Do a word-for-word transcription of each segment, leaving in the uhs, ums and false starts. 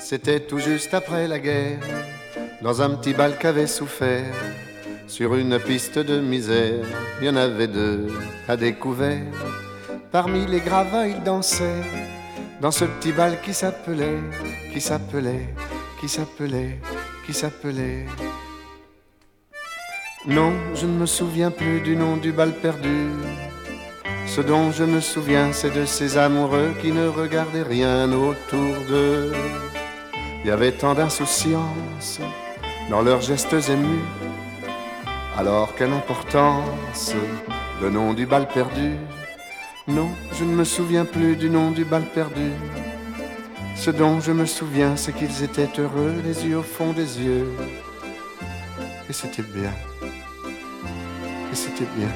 C'était tout juste après la guerre, dans un petit bal qu'avait souffert. Sur une piste de misère, il y en avait deux à découvert. Parmi les gravats, ils dansaient dans ce petit bal qui s'appelait, qui s'appelait, qui s'appelait, qui s'appelait. Non, je ne me souviens plus du nom du bal perdu. Ce dont je me souviens, c'est de ces amoureux qui ne regardaient rien autour d'eux. Il y avait tant d'insouciance dans leurs gestes émus. Alors quelle importance, le nom du bal perdu. Non, je ne me souviens plus du nom du bal perdu. Ce dont je me souviens, c'est qu'ils étaient heureux, les yeux au fond des yeux. Et c'était bien. Et c'était bien.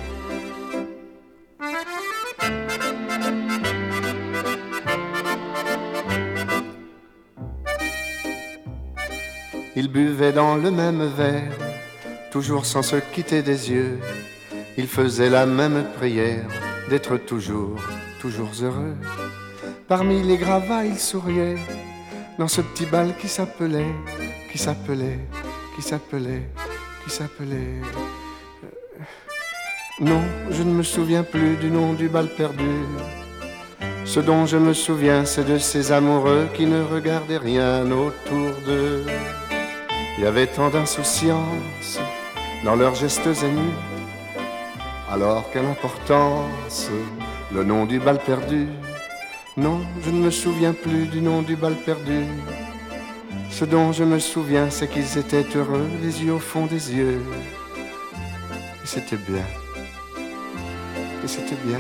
Ils buvaient dans le même verre, toujours sans se quitter des yeux. Ils faisaient la même prière, d'être toujours, toujours heureux. Parmi les gravats, ils souriaient, dans ce petit bal qui s'appelait, qui s'appelait, qui s'appelait, qui s'appelait... Non, je ne me souviens plus du nom du bal perdu. Ce dont je me souviens, c'est de ces amoureux qui ne regardaient rien autour d'eux. Il y avait tant d'insouciance dans leurs gestes émus. Alors quelle importance, le nom du bal perdu. Non, je ne me souviens plus du nom du bal perdu. Ce dont je me souviens, c'est qu'ils étaient heureux, les yeux au fond des yeux. Et c'était bien. Et c'était bien.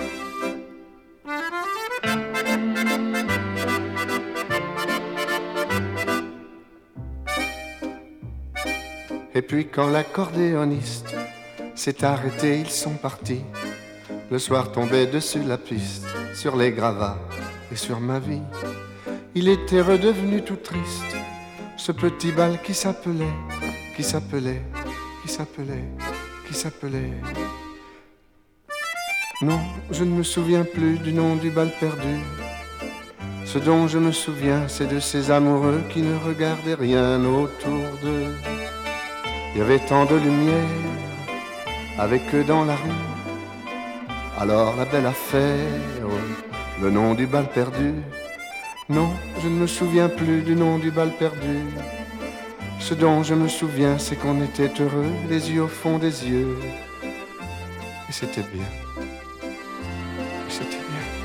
Et puis quand l'accordéoniste s'est arrêté, ils sont partis. Le soir tombait dessus la piste, sur les gravats et sur ma vie. Il était redevenu tout triste, ce petit bal qui s'appelait, qui s'appelait, qui s'appelait, qui s'appelait... Non, je ne me souviens plus du nom du bal perdu. Ce dont je me souviens, c'est de ces amoureux qui ne regardaient rien autour d'eux. Il y avait tant de lumière avec eux dans la rue. Alors la belle affaire, le nom du bal perdu. Non, je ne me souviens plus du nom du bal perdu. Ce dont je me souviens, c'est qu'on était heureux, les yeux au fond des yeux. Et c'était bien. Et c'était bien.